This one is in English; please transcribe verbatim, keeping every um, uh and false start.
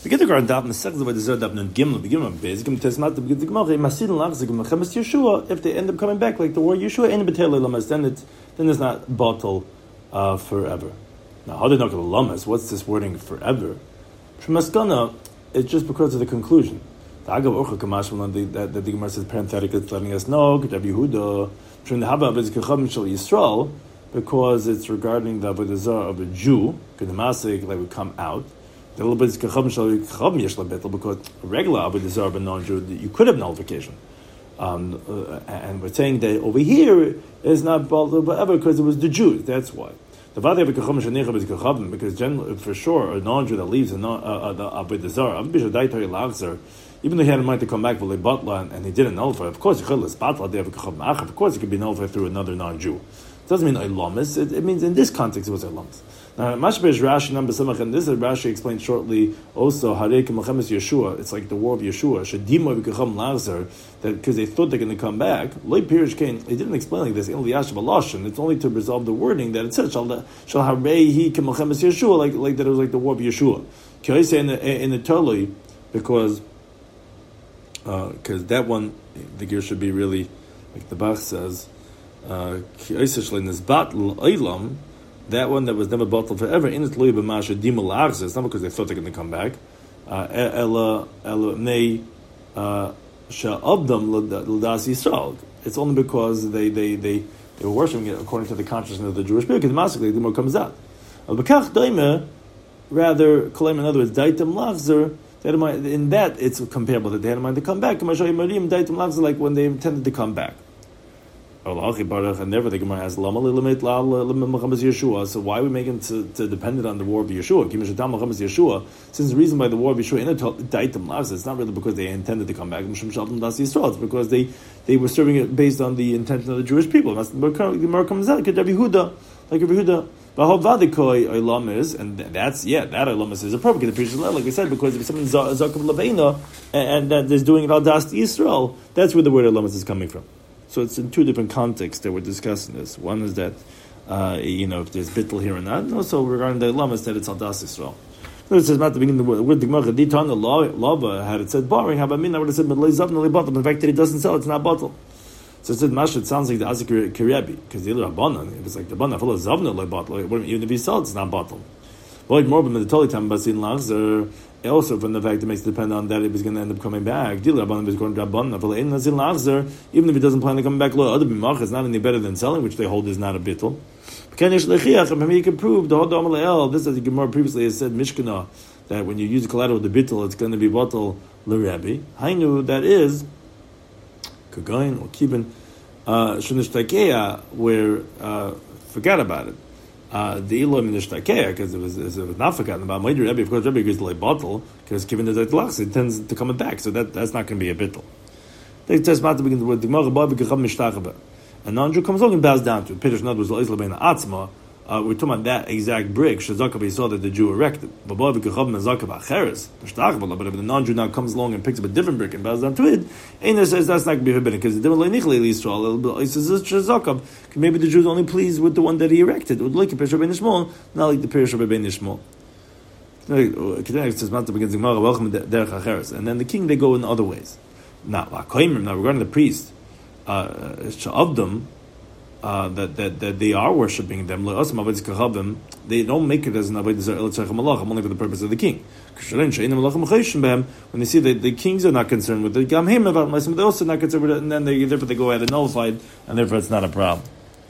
We get the Gemara daf Masechta by the Zer daf Nun Gimel. Begin on Beis Gimel Tesmat the Gemara Masid Lachzik Mechemes Yeshua. If they end up coming back like the war Yeshua and Betel Lamas, then it's then it's not bottle uh, forever. Now how did not go Lamas? What's this wording forever? Shemaskana, it's just because of the conclusion. The Agav Urcha Kamash that that the Gemara says parenthetically, it's letting us know Ketav Yehuda Shem the Haba Bez Kechavim Shel Yisrael, because it's regarding the Avodah Zarah of a Jew. Kedemasik like would come out. A little bit is because regular avodah zarah but non-Jew, you could have nullification, um, uh, and we're saying that over here is not ever because it was the Jews. That's why the because generally, for sure, a non-Jew that leaves a non, uh, the avodah zarah, even though he had in mind to come back for lebatla and he didn't nullify, of course, of course, it could be nullified through another non-Jew. It doesn't mean ilamis. It, it means in this context it was ilamis. Now, Mashbesh Rashi number Samach, and this is Rashi explained shortly also, Harek Melchemes Yeshua, it's like the war of Yeshua, Shadima V'Kacham Lazar, that because they thought they're going to come back, Loi Pirish Kain, they didn't explain like this, in Liyash Balashon, it's only to resolve the wording that it says, Shal Harei Hi Melchemes Yeshua, like, like that it was like the war of Yeshua. Can I say in the, in the Turley, because, because uh, that one, the gear should be really, like the Bach says, uh, that one that was never bottled forever, in its loy b'masha dimul lachzer. It's not because they thought they're going to come back. Ella ella may sha'abdam l'das Yisrael. It's only because they they they they were worshiping it according to the consciousness of the Jewish people. Because masically, the more comes out. Al b'kach daima, rather claim in other words daitem lachzer. In that it's comparable that they had in mind to come back. Daitem lachzer, like when they intended to come back. And never the Gemara has Lama Yeshua. So why are we making to, to dependent on the war of Yeshua? Since the reason by the war of Yeshua, it's not really because they intended to come back. It's because they, they were serving it based on the intention of the Jewish people. The Gemara comes out like Rabbi Yehuda. And that's yeah, that Ilamis is appropriate. Like we said, because if someone's Zakav Laveina and that is doing it al das Yisrael, that's where the word Ilamis is coming from. So it's in two different contexts that we're discussing this. One is that, uh, you know, if there's bittul here or not, and also regarding the lamas that it's Aldas Yisrael. So it says not the beginning of the word the Gemara Ditan the lava had it said boring. How about me? I would have said Medlei Zavna bottle. The fact that it doesn't sell, it's not bottle. So it said Masha. It sounds like the Azik Kiryabi because the other Rabbanan. It was like the Rabbanan full of Zavna le bottle. Even if he sells, it's not bottle. Void more than the Toli Tam Basin Lazar. Also, from the fact it makes it depend on that it was going to end up coming back. Even if it doesn't plan to come back, it's not any better than selling, which they hold is not a bittul. You can prove this, as the Gemara previously has said, Mishkana, that when you use collateral with the bittul, it's going to be bottle l'Rebbe. Hainu, that is Kagain or Kibin Shunishtakeya, where uh, forgot about it. Uh, the Elohim in the Shtakea, because it was, it was not forgotten about. Maybe Rebbe, of course, Rebbe agrees to lay bottle, because given the Zaytlachs, it tends to come back, so that, that's not going to be a bittul. They test about to begin with the Gemara, a non-Jew comes along and bows down to it. Piddush Nad was L'Isla Bein Atzma. Uh, we're talking about that exact brick, Shazakav, saw that the Jew erected. But if the non-Jew now comes along and picks up a different brick and bows down to it, Einer says that's not going to be forbidden, because maybe the Jew is only pleased with the one that he erected. Not like the Pirish Rabbi Nishmol. And then the king, they go in other ways. Now, now regarding the priest, uh, Uh, that, that that they are worshiping them, they don't make it as an avodah zarah only for the purpose of the king. When they see that the kings are not concerned with it, they're also not concerned with it, and then they therefore they go ahead and nullified, and therefore it's not a problem.